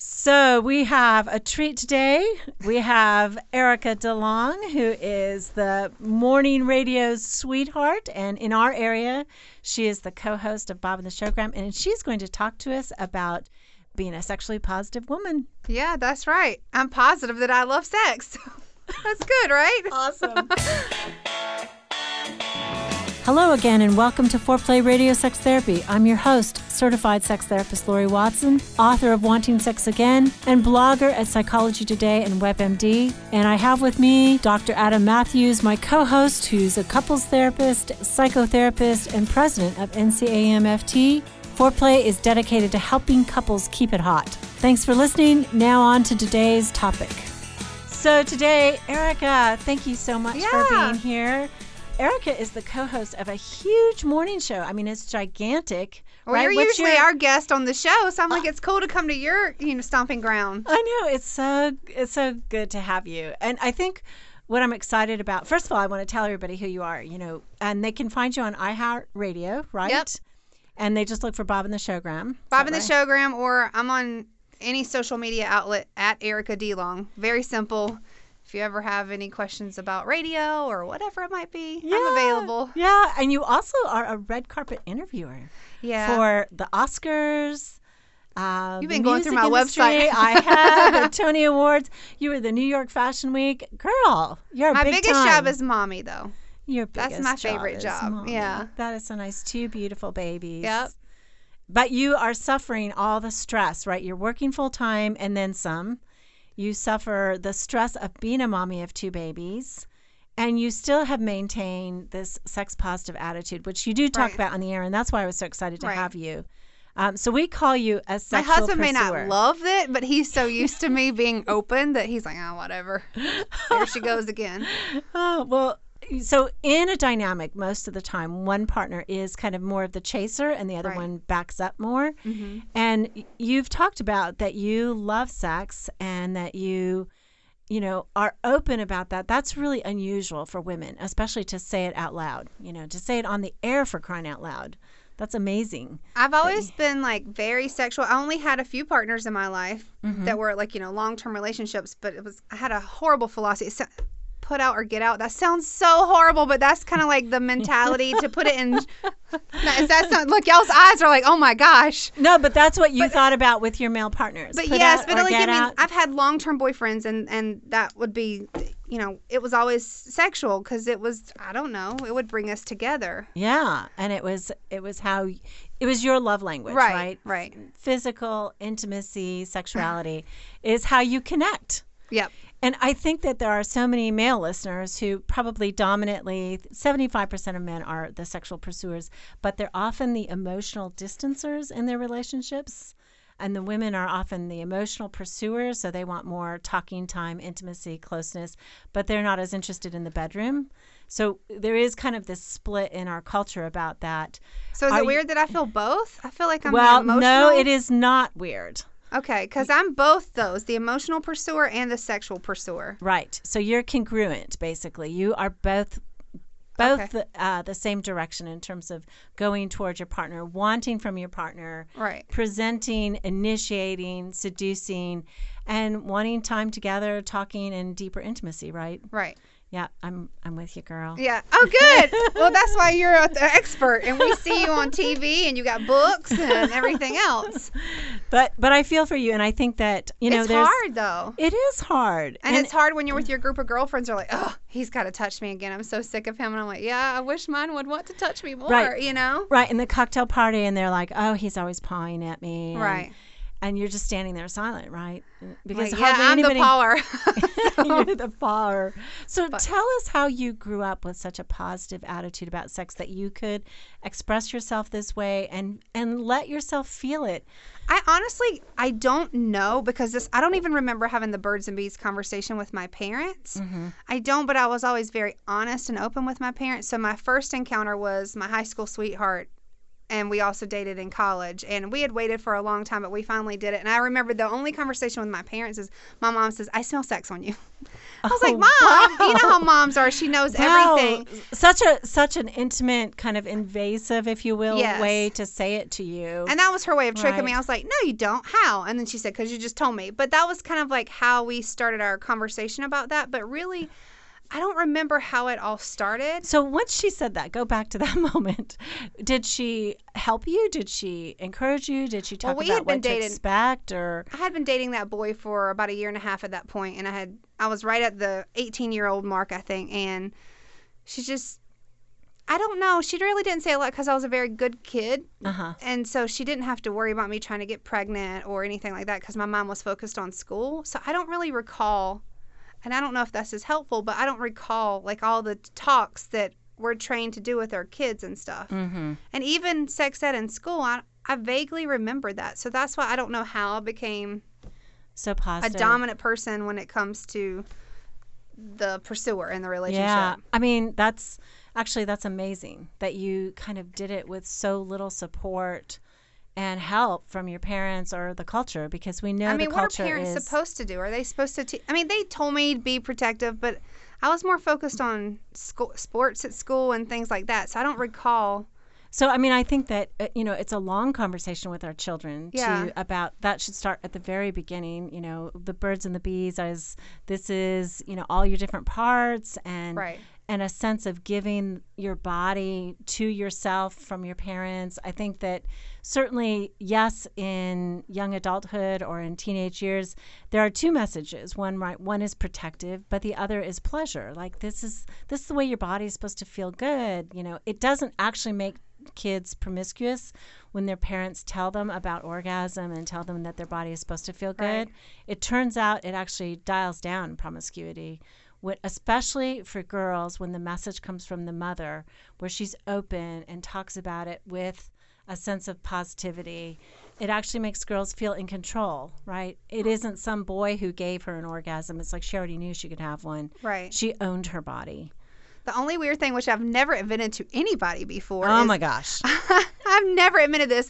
So we have a treat today. We have Erica DeLong, who is the morning radio's sweetheart. And in our area, she is the co-host of Bob and the Showgram. And she's going to talk to us about being a sexually positive woman. Yeah, that's right. I'm positive that I love sex. That's good, right? Awesome. Hello again, and welcome to Foreplay Radio Sex Therapy. I'm your host, certified sex therapist Lori Watson, author of Wanting Sex Again, and blogger at Psychology Today and WebMD. And I have with me Dr. Adam Matthews, my co-host, who's a couples therapist, psychotherapist, and president of NCAMFT. Foreplay is dedicated to helping couples keep it hot. Thanks for listening. Now on to today's topic. So today, Erica, thank you so much for being here. Erica is the co-host of a huge morning show. I mean, it's gigantic. Well, right? you're usually our guest on the show, so I'm like, it's cool to come to your, stomping ground. I know. It's so good to have you. And I think what I'm excited about, first of all, I want to tell everybody who you are, and they can find you on iHeartRadio, right? Yep. And they just look for Bob and the Showgram. Bob and the Showgram, or I'm on any social media outlet at Erica DeLong. Very simple. If you ever have any questions about radio or whatever it might be, I'm available. Yeah, and you also are a red carpet interviewer for the Oscars. You've been going through my website. I have, the Tony Awards. You were the New York Fashion Week. Girl, you're my big biggest time. job is mommy, though. That's my favorite job. Mommy. Yeah. That is so nice. 2 beautiful babies. Yep. But you are suffering all the stress, right? You're working full time and then some. You suffer the stress of being a mommy of 2 babies, and you still have maintained this sex positive attitude, which you do talk about on the air, and that's why I was so excited to have you. So we call you a sexual My husband pursuer. may not love it, but he's so used to me being open that he's like, whatever. There she goes again. Oh, well, so in a dynamic, most of the time, one partner is kind of more of the chaser and the other one backs up more. Mm-hmm. And you've talked about that you love sex and that you are open about that. That's really unusual for women, especially to say it out loud, to say it on the air, for crying out loud. That's amazing. I've always been very sexual. I only had a few partners in my life that were long-term relationships, but I had a horrible philosophy. Put out or get out. That sounds so horrible, but that's kind of like the mentality to put it in. That's not, look, y'all's eyes are like, oh my gosh. No, but that's what you thought about with your male partners. But I've had long-term boyfriends, and that would be, it was always sexual because it was, I don't know, it would bring us together. Yeah, and it was your love language, right? Right. Physical intimacy, sexuality is how you connect. Yep. And I think that there are so many male listeners who probably dominantly, 75% of men are the sexual pursuers, but they're often the emotional distancers in their relationships. And the women are often the emotional pursuers, so they want more talking time, intimacy, closeness, but they're not as interested in the bedroom. So there is kind of this split in our culture about that. So is it weird that I feel both? I feel like I'm emotional. No, it is not weird. Okay, because I'm both those, the emotional pursuer and the sexual pursuer. Right. So you're congruent, basically. You are both the same direction in terms of going towards your partner, wanting from your partner, presenting, initiating, seducing, and wanting time together, talking, and deeper intimacy, right? Right. Yeah, I'm with you, girl. Yeah. Oh, good. Well, that's why you're an expert, and we see you on TV, and you got books and everything else. But I feel for you, and I think that it's hard though. It is hard, and it's hard when you're with your group of girlfriends. Are like, oh, he's got to touch me again. I'm so sick of him, and I'm like, yeah, I wish mine would want to touch me more. Right. Right. In the cocktail party, and they're like, oh, he's always pawing at me. Right. And you're just standing there silent, right? Because I'm the pawer. You're the pawer. So tell us how you grew up with such a positive attitude about sex that you could express yourself this way and let yourself feel it. I don't know because I don't even remember having the birds and bees conversation with my parents. Mm-hmm. I don't, but I was always very honest and open with my parents. So my first encounter was my high school sweetheart and we also dated in college. And we had waited for a long time, but we finally did it. And I remember the only conversation with my parents is my mom says, "I smell sex on you." I was like, "Mom, wow. you know how moms are. She knows everything." Such an intimate, kind of invasive, if you will, Yes. way to say it to you. And that was her way of tricking me. Right. I was like, "No, you don't. How?" And then she said, "Because you just told me." But that was kind of like how we started our conversation about that. But really, I don't remember how it all started. So once she said that, go back to that moment. Did she help you? Did she encourage you? Did she talk we about had been what to dating- expect? Or I had been dating that boy for about a year and a half at that point, and I was right at the 18-year-old mark, I think. And she just, I don't know. She really didn't say a lot because I was a very good kid. And so she didn't have to worry about me trying to get pregnant or anything like that because my mom was focused on school. So I don't really recall, and I don't know if this is helpful, but I don't recall like all the talks that we're trained to do with our kids and stuff. Mm-hmm. And even sex ed in school, I vaguely remember that. So that's why I don't know how I became So positive. a dominant person when it comes to the pursuer in the relationship. Yeah. I mean, that's amazing that you kind of did it with so little support and help from your parents or the culture, because we know the culture what are parents supposed to do? Are they supposed to they told me to be protective, but I was more focused on sports at school and things like that. So I don't recall. So, I mean, I think that, it's a long conversation with our children about that should start at the very beginning, the birds and the bees this is, all your different parts and a sense of giving your body to yourself from your parents. I think that certainly, yes, in young adulthood or in teenage years, there are two messages. One is protective, but the other is pleasure. Like this is the way your body is supposed to feel good. It doesn't actually make kids promiscuous when their parents tell them about orgasm and tell them that their body is supposed to feel good. Right. It turns out it actually dials down promiscuity. Especially for girls, when the message comes from the mother, where she's open and talks about it with a sense of positivity, it actually makes girls feel in control, right? It isn't some boy who gave her an orgasm. It's like she already knew she could have one. Right. She owned her body. The only weird thing, which I've never admitted to anybody before. Oh, my gosh. I've never admitted this.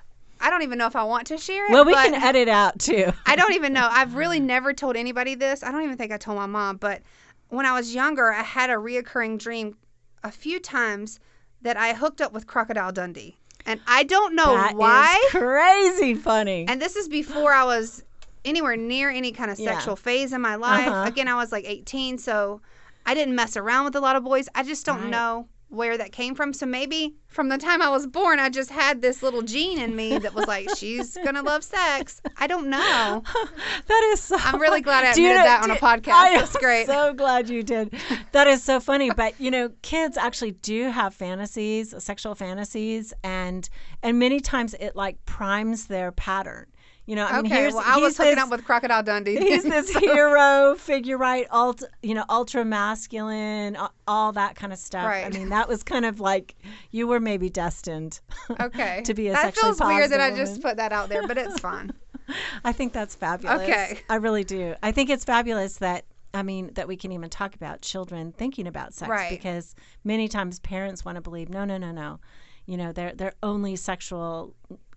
I don't even know if I want to share it. Well, we can edit out, too. I don't even know. I've really never told anybody this. I don't even think I told my mom. But when I was younger, I had a reoccurring dream a few times that I hooked up with Crocodile Dundee. And I don't know why. That is crazy funny. And this is before I was anywhere near any kind of sexual phase in my life. Again, I was like 18, so I didn't mess around with a lot of boys. I just don't know where that came from. So maybe from the time I was born, I just had this little gene in me that was like, she's going to love sex. I don't know. That is so I'm really glad I admitted that on a podcast. That's great. So glad you did. That is so funny. But, kids actually do have fantasies, sexual fantasies, and many times it like primes their pattern. I was hooking up with Crocodile Dundee. He's this hero figure, right? Ultra masculine, all that kind of stuff. Right. I mean, that was kind of like you were maybe destined. Okay. To be a that sexually feels weird that positive I just put that out there, but it's fun. I think that's fabulous. Okay. I really do. I think it's fabulous that we can even talk about children thinking about sex, right. because many times parents want to believe no. They're only sexual,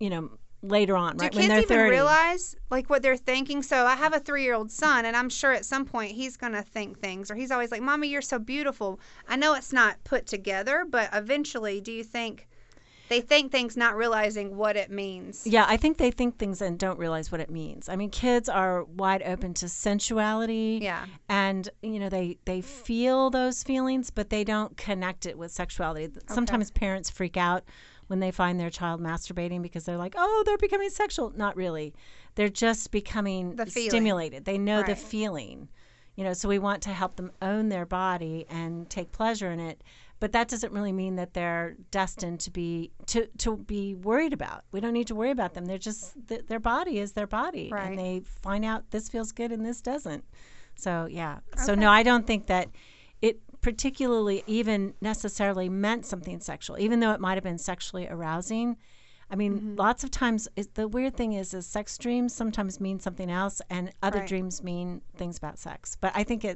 later on, right? Do when they're kids even 30. realize like what they're thinking? So I have a 3-year-old son, and I'm sure at some point he's gonna think things, or he's always like, "Mommy, you're so beautiful." I know it's not put together, but eventually, do you think they think things not realizing what it means? Yeah, I think they think things and don't realize what it means. I mean, kids are wide open to sensuality. Yeah. And, they feel those feelings, but they don't connect it with sexuality. Sometimes parents freak out when they find their child masturbating because they're like, oh, they're becoming sexual. Not really. They're just becoming stimulated. They know the feeling. So we want to help them own their body and take pleasure in it. But that doesn't really mean that they're destined to be worried about. We don't need to worry about them. They're just their body is their body, right. And they find out this feels good and this doesn't. So yeah. Okay. So no, I don't think that it particularly even necessarily meant something sexual, even though it might have been sexually arousing. I mean, lots of times the weird thing is sex dreams sometimes mean something else, and other dreams mean things about sex. But I think it's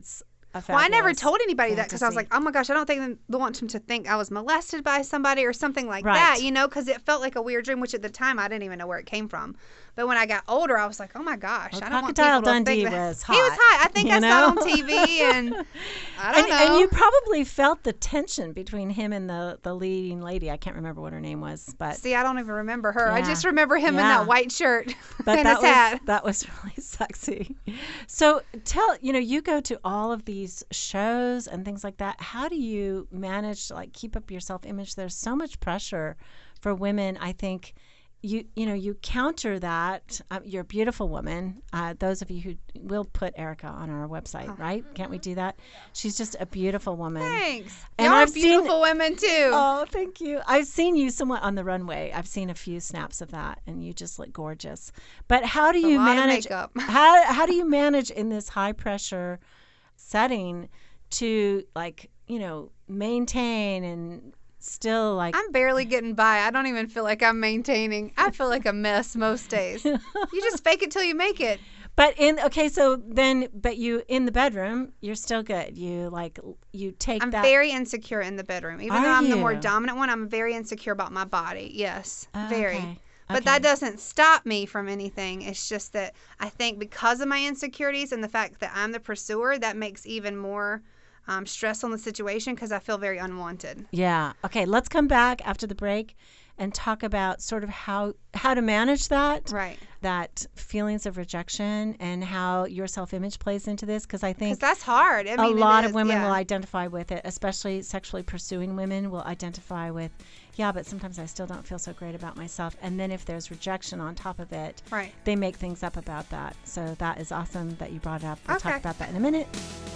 a Well, I never fabulous told anybody that because I was fantasy. like, oh my gosh, I don't think they want them to think I was molested by somebody or something like Right. that, you know, because it felt like a weird dream, which at the time I didn't even know where it came from. But when I got older, I was like, oh my gosh, Well, I don't want Crocodile people to Dundee think that. was He was hot, hot. I think you I saw it know? on TV, and I don't know. And you probably felt the tension between him and the leading lady. I can't remember what her name was, but See, I don't even remember her. I Yeah. just remember him in Yeah. that white shirt but and his hat. that was really sexy. So you go to all of these shows and things like that. How do you manage to like keep up your self-image? There's so much pressure for women. I think you counter that. You're a beautiful woman. Those of you who will put Erica on our website, right? Can't we do that? She's just a beautiful woman. Thanks. And Y'all are I've seen- beautiful women too. Oh, thank you. I've seen you somewhat on the runway. I've seen a few snaps of that, and you just look gorgeous. But how do you lot of manage? makeup. How do you manage in this high pressure setting to maintain and still like? I'm barely getting by. I don't even feel like I'm maintaining. I feel like a mess most days. You just fake it till you make it. But you in the bedroom, you're still good. You take I'm that. very insecure in the bedroom. Even Are though I'm the more you? dominant one, I'm very insecure about my body. Yes, very. Okay. But that doesn't stop me from anything. It's just that I think because of my insecurities and the fact that I'm the pursuer, that makes even more stress on the situation because I feel very unwanted. Yeah. Okay. Let's come back after the break and talk about sort of how to manage that. Right. That feelings of rejection and how your self-image plays into this, because I think Because that's hard. I mean, a lot it of is, women yeah. will identify with it, especially sexually pursuing women will identify with, yeah, but sometimes I still don't feel so great about myself. And then if there's rejection on top of it, Right. they make things up about that. So that is awesome that you brought it up. We'll talk Okay. about that in a minute.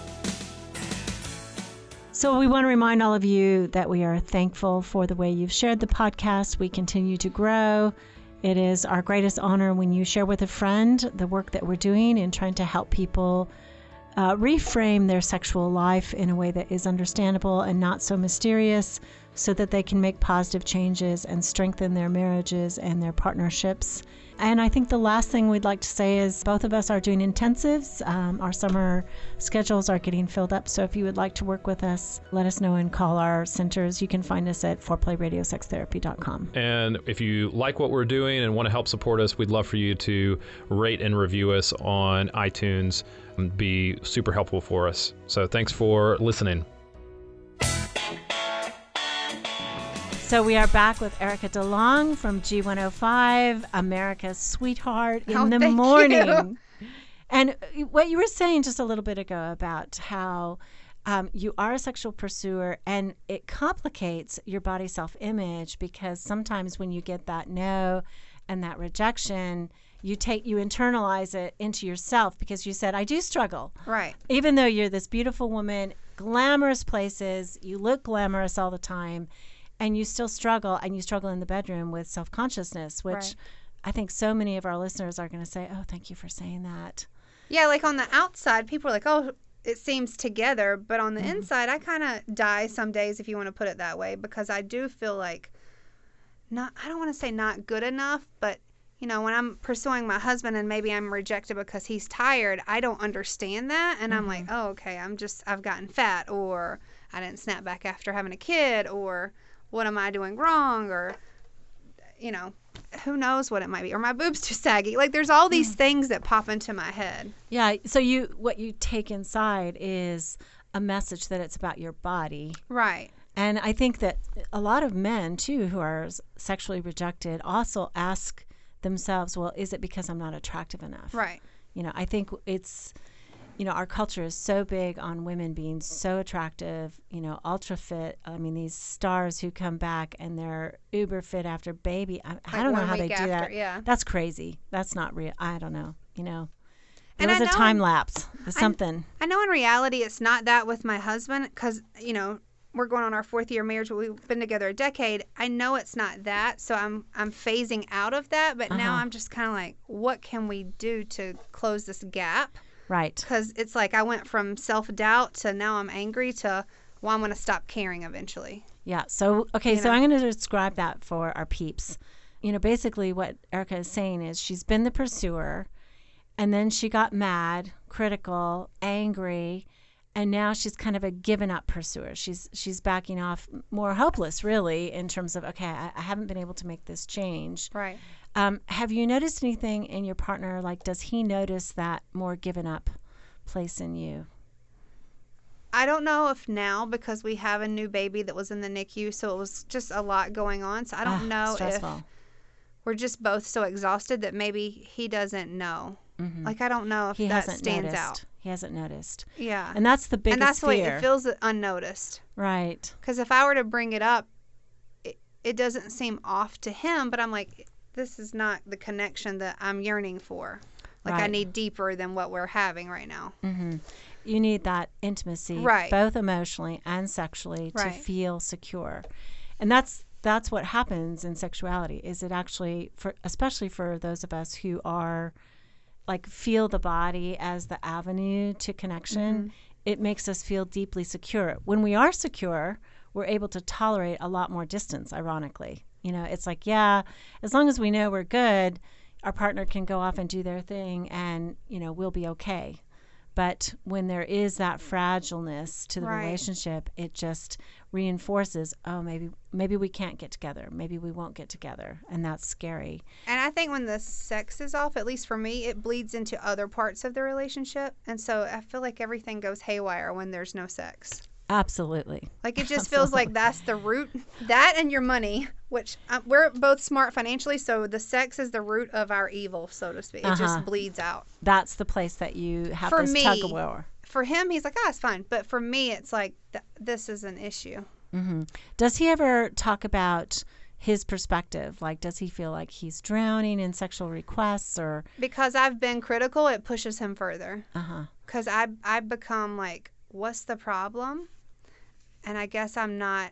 So we want to remind all of you that we are thankful for the way you've shared the podcast. We continue to grow. It is our greatest honor when you share with a friend the work that we're doing in trying to help people reframe their sexual life in a way that is understandable and not so mysterious, so that they can make positive changes and strengthen their marriages and their partnerships. And I think the last thing we'd like to say is both of us are doing intensives. Our summer schedules are getting filled up. So if you would like to work with us, let us know and call our centers. You can find us at foreplayradiosextherapy.com. And if you like what we're doing and want to help support us, we'd love for you to rate and review us on iTunes. It'd be super helpful for us. So thanks for listening. So we are back with Erica DeLong from G105, America's sweetheart in the thank morning. you. And what you were saying just a little bit ago about how you are a sexual pursuer, and it complicates your body self-image, because sometimes when you get that no and that rejection, you internalize it into yourself, because you said, I do struggle. Right. Even though you're this beautiful woman, glamorous places, you look glamorous all the time, and you still struggle, and you struggle in the bedroom with self-consciousness, which Right. I think so many of our listeners are going to say, oh, thank you for saying that. Yeah, like on the outside, people are like, oh, it seems together. But on the Mm-hmm. inside, I kind of die some days, if you want to put it that way, because I do feel like I don't want to say not good enough, but, you know, when I'm pursuing my husband and maybe I'm rejected because he's tired, I don't understand that. And I'm like, oh, okay, I've gotten fat, or I didn't snap back after having a kid, or what am I doing wrong? Or, you know, who knows what it might be, or my boob's too saggy. Like, there's all these things that pop into my head. Yeah. So what you take inside is a message that it's about your body. Right. And I think that a lot of men, too, who are sexually rejected also ask themselves, well, is it because I'm not attractive enough? Right. You know, I think it's, you know, our culture is so big on women being so attractive, you know, ultra fit. I mean, these stars who come back and they're uber fit after baby. I don't know 1 how they week do after, that. yeah. That's crazy. That's not real. I don't know. You know, there And was I a know time lapse. There's something. I know in reality it's not that with my husband, because, you know, we're going on our 4th year marriage, but we've been together a decade. I know it's not that, so I'm phasing out of that. But now I'm just kind of like, what can we do to close this gap? Right. Because it's like I went from self-doubt to now I'm angry to, well, I'm going to stop caring eventually. Yeah. So, okay. You So know? I'm going to describe that for our peeps. You know, basically what Erica is saying is she's been the pursuer, and then she got mad, critical, angry, And now she's kind of a given up pursuer. She's backing off, more hopeless, really, in terms of, okay, I haven't been able to make this change. Right. Have you noticed anything in your partner? Like, does he notice that more given up place in you? I don't know if now, because we have a new baby that was in the NICU, so it was just a lot going on. So I don't know stressful. if we're just both so exhausted that maybe he doesn't know. Mm-hmm. Like, I don't know if that stands out. He hasn't noticed. Yeah. And that's the biggest fear. And that's the way fear. it feels unnoticed. Right. Because if I were to bring it up, it doesn't seem off to him, but I'm like, this is not the connection that I'm yearning for. Like, I need deeper than what we're having right now. Mm-hmm. You need that intimacy, right, both emotionally and sexually, to feel secure. And that's what happens in sexuality, is it actually, especially for those of us who are, like, feel the body as the avenue to connection, it makes us feel deeply secure. When we are secure, we're able to tolerate a lot more distance, ironically. You know, it's like, yeah, as long as we know we're good, our partner can go off and do their thing and, you know, we'll be okay. But when there is that fragileness to the relationship, it just reinforces, oh, maybe we can't get together. Maybe we won't get together. And that's scary. And I think when the sex is off, at least for me, it bleeds into other parts of the relationship. And so I feel like everything goes haywire when there's no sex. Absolutely. Like, it just feels like that's the root. That and your money, which we're both smart financially, so the sex is the root of our evil, so to speak. It just bleeds out. That's the place that you have for this me, tug of war. For him, he's like, it's fine. But for me, it's like, this is an issue. Mm-hmm. Does he ever talk about his perspective? Like, does he feel like he's drowning in sexual requests? Or because I've been critical, it pushes him further. Because I become like, what's the problem? And I guess I know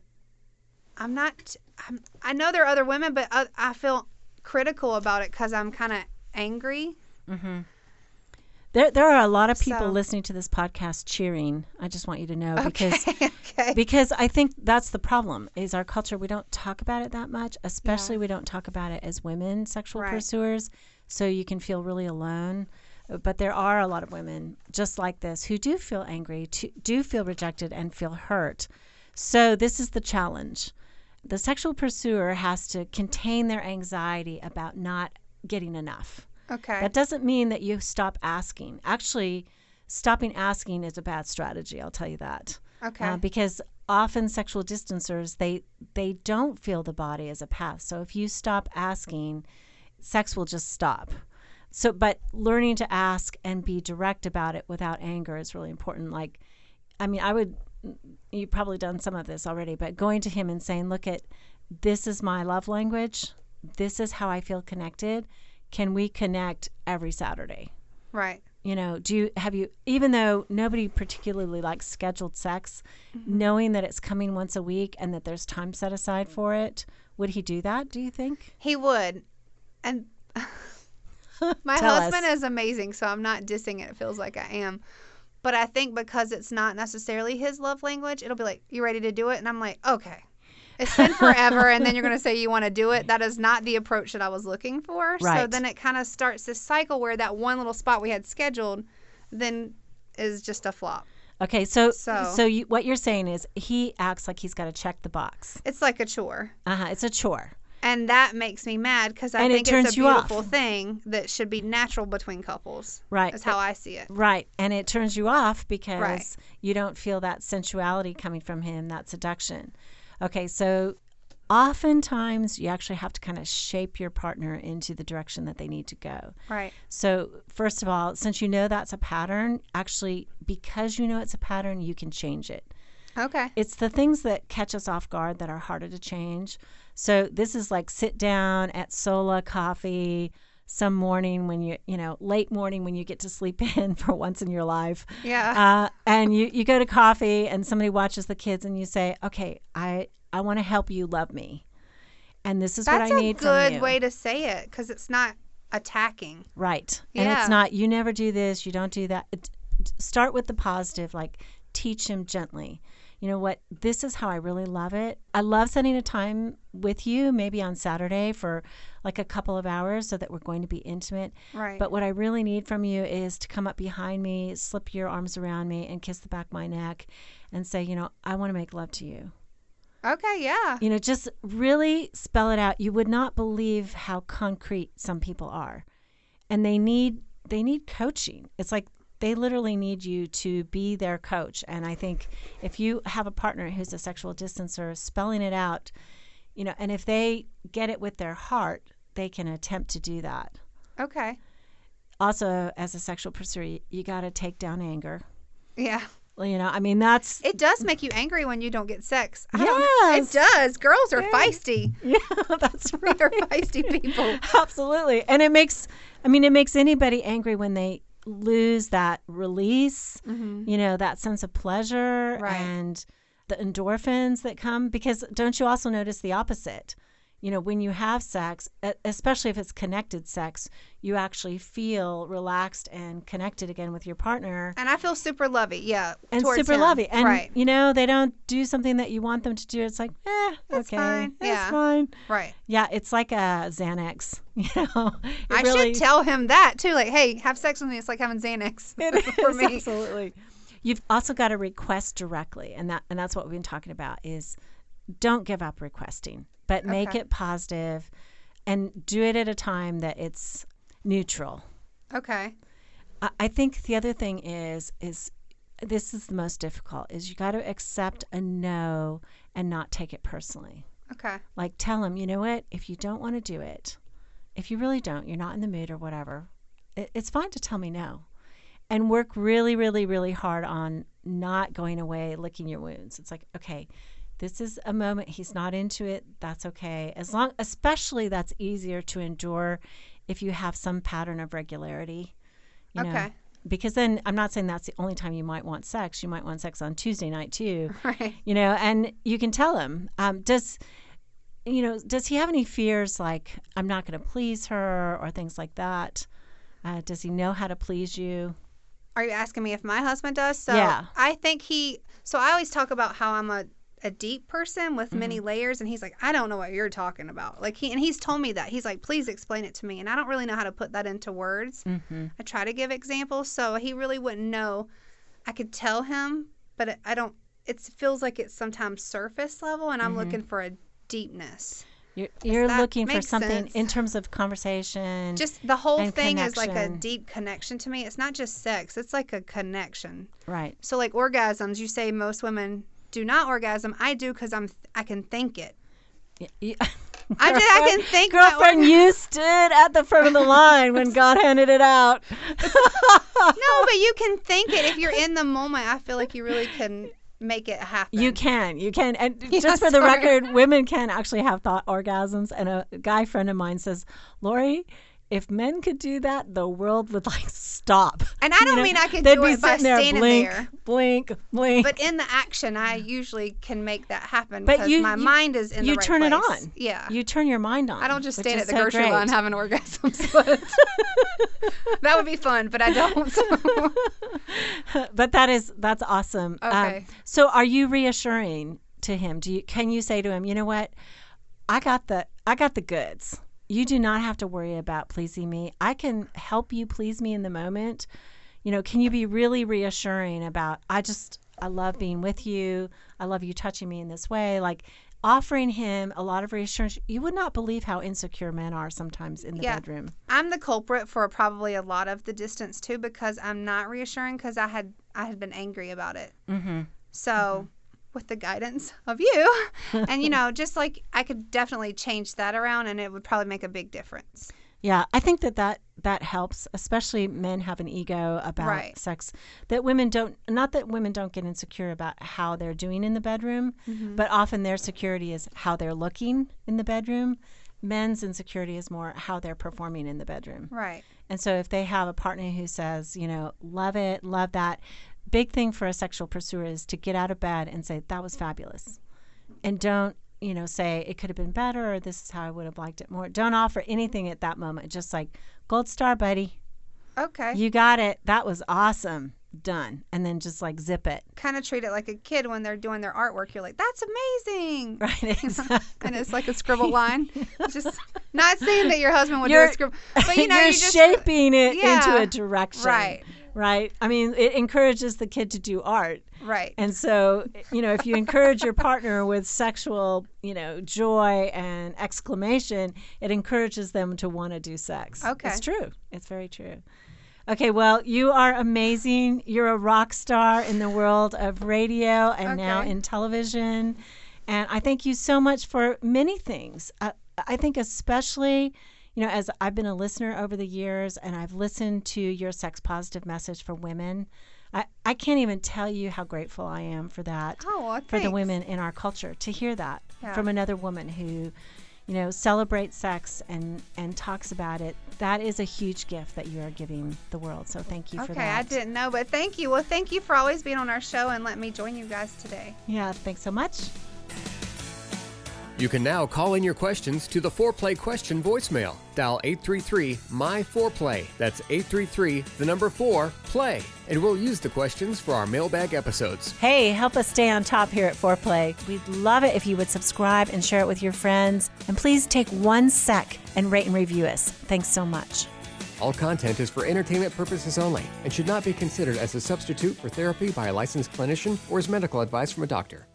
there are other women, but I feel critical about it because I'm kind of angry. Mm-hmm. There are a lot of people listening to this podcast cheering. I just want you to know, because I think that's the problem, is our culture, we don't talk about it that much, especially we don't talk about it as women sexual pursuers, so you can feel really alone. But there are a lot of women just like this who do feel angry, do feel rejected, and feel hurt. So this is the challenge. The sexual pursuer has to contain their anxiety about not getting enough. Okay. That doesn't mean that you stop asking. Actually, stopping asking is a bad strategy, I'll tell you that. Okay. Because often sexual distancers, they don't feel the body as a path. So if you stop asking, sex will just stop. So, but learning to ask and be direct about it without anger is really important. Like, I mean, you've probably done some of this already, but going to him and saying, look, this is my love language. This is how I feel connected. Can we connect every Saturday? Right. You know, even though nobody particularly likes scheduled sex, knowing that it's coming once a week and that there's time set aside for it, would he do that, do you think? He would. And my husband is amazing, so I'm not dissing it. It feels like I am. But I think because it's not necessarily his love language, it'll be like, you ready to do it? And I'm like, okay. It's been forever, and then you're going to say you want to do it. That is not the approach that I was looking for. Right. So then it kind of starts this cycle where that one little spot we had scheduled then is just a flop. Okay, so what you're saying is he acts like he's got to check the box. It's like a chore. It's a chore. And that makes me mad because I think it's a beautiful thing that should be natural between couples. Right. That's how I see it. Right. And it turns you off because you don't feel that sensuality coming from him, that seduction. Okay, so oftentimes you actually have to kind of shape your partner into the direction that they need to go. Right. So first of all, since you know that's a pattern, actually, because you know it's a pattern, you can change it. Okay. It's the things that catch us off guard that are harder to change. So this is like sit down at Sola Coffee some morning when late morning when you get to sleep in for once in your life. Yeah. And you go to coffee and somebody watches the kids and you say, okay, I want to help you love me. And this is what I need from you. That's a good way to say it because it's not attacking. Right. Yeah. And it's not, you never do this, you don't do that. Start with the positive, like teach him gently. you know what, this is how I really love it. I love spending a time with you, maybe on Saturday for like a couple of hours so that we're going to be intimate. Right. But what I really need from you is to come up behind me, slip your arms around me and kiss the back of my neck and say, you know, I want to make love to you. Okay, yeah. You know, just really spell it out. You would not believe how concrete some people are. And they need coaching. It's like they literally need you to be their coach. And I think if you have a partner who's a sexual distancer, spelling it out, you know, and if they get it with their heart, they can attempt to do that. Okay. Also, as a sexual pursuer, you got to take down anger. Yeah. Well, you know, I mean, that's... It does make you angry when you don't get sex. Yes. It does. Girls are feisty. Yeah, that's right. They're feisty people. Absolutely. And it makes anybody angry when they lose that release, you know, that sense of pleasure and the endorphins that come. Because don't you also notice the opposite? You know, when you have sex, especially if it's connected sex, you actually feel relaxed and connected again with your partner. And I feel super lovey, yeah. And super lovey. And, you know, they don't do something that you want them to do. It's like, that's okay. fine. That's fine. Right. Yeah, it's like a Xanax, you know. I should tell him that, too. Like, hey, have sex with me. It's like having Xanax for me. Absolutely. You've also got to request directly. And that's what we've been talking about is don't give up requesting. But make it positive and do it at a time that it's neutral. Okay. I think the other thing is this is the most difficult, is you got to accept a no and not take it personally. Okay. Like tell them, you know what, if you don't want to do it, if you really don't, you're not in the mood or whatever, it's fine to tell me no. And work really, really, really hard on not going away licking your wounds. It's like, okay, this is a moment he's not into it. That's okay. Especially that's easier to endure if you have some pattern of regularity. You know? Because then I'm not saying that's the only time you might want sex. You might want sex on Tuesday night too. Right. You know, and you can tell him. Does he have any fears like I'm not going to please her or things like that? Does he know how to please you? Are you asking me if my husband does? So yeah. I think so I always talk about how I'm a deep person with many layers, and he's like, I don't know what you're talking about. Like he's told me that. He's like, please explain it to me. And I don't really know how to put that into words. I try to give examples, so he really wouldn't know. I could tell him, but it feels like it's sometimes surface level, and I'm looking for a deepness. You're looking for something sense? In terms of conversation. Just the whole thing connection. Is like a deep connection to me. It's not just sex. It's like a connection. Right. So like orgasms, you say most women do not orgasm. I do because I can think it. Yeah. I can think. Girlfriend, you stood at the front of the line when God handed it out. No, but you can think it if you're in the moment. I feel like you really can make it happen. You can, and just for the record, women can actually have thought orgasms. And a guy friend of mine says, Lori, if men could do that, the world would stop. And I don't mean I can do it by standing there. Blink. But in the action, I usually can make that happen because my mind is in the right place. You turn it on. Yeah. You turn your mind on. I don't just stand at the grocery line having orgasms. That would be fun, but I don't. But that's awesome. Okay. So are you reassuring to him? Can you say to him, you know what? I got the goods. You do not have to worry about pleasing me. I can help you please me in the moment. You know, can you be really reassuring about, I love being with you. I love you touching me in this way. Like offering him a lot of reassurance. You would not believe how insecure men are sometimes in the bedroom. I'm the culprit for probably a lot of the distance too, because I'm not reassuring because I had been angry about it. So with the guidance of you and, just like I could definitely change that around and it would probably make a big difference. Yeah, I think that helps, especially men have an ego about sex that women don't, not that women don't get insecure about how they're doing in the bedroom, but often their security is how they're looking in the bedroom. Men's insecurity is more how they're performing in the bedroom. Right. And so if they have a partner who says, love it, love that, big thing for a sexual pursuer is to get out of bed and say, that was fabulous. And don't, say it could have been better or this is how I would have liked it more. Don't offer anything at that moment. Just like, gold star, buddy. Okay. You got it. That was awesome. done, and then just like zip it. Kind of treat it like a kid when they're doing their artwork. You're like, that's amazing. Right, exactly. And it's like a scribble line. Just not saying that your husband would do a scribble, but you're just shaping it into a direction. Right. Right. I mean, it encourages the kid to do art. Right. And so, if you encourage your partner with sexual, joy and exclamation, it encourages them to want to do sex. Okay. It's true. It's very true. Okay, well, you are amazing. You're a rock star in the world of radio and now in television. And I thank you so much for many things. I think especially, as I've been a listener over the years and I've listened to your sex positive message for women, I can't even tell you how grateful I am for that, for the women in our culture, to hear that from another woman who, celebrates sex and talks about it. That is a huge gift that you are giving the world. So thank you for that. Okay, I didn't know, but thank you. Well, thank you for always being on our show and letting me join you guys today. Yeah, thanks so much. You can now call in your questions to the Foreplay question voicemail. Dial 833-MY-4PLAY. That's 833-4-PLAY. And we'll use the questions for our mailbag episodes. Hey, help us stay on top here at Foreplay. We'd love it if you would subscribe and share it with your friends. And please take 1 sec and rate and review us. Thanks so much. All content is for entertainment purposes only and should not be considered as a substitute for therapy by a licensed clinician or as medical advice from a doctor.